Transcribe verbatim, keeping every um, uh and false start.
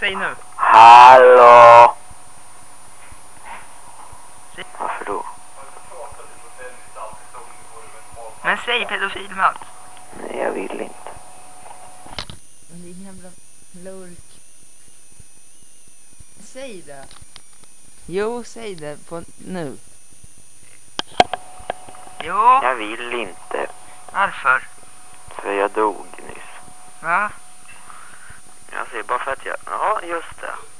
säg nu. Hallå? Säg. Varför då? Men säg pedofilmat. Nej, jag vill inte. Men din jävla lurk. Säg det. Jo, säg det på nu. Jo. Jag vill inte. Varför? För jag dog nyss. Va? Jag säger bara för att jag... Ja, just det.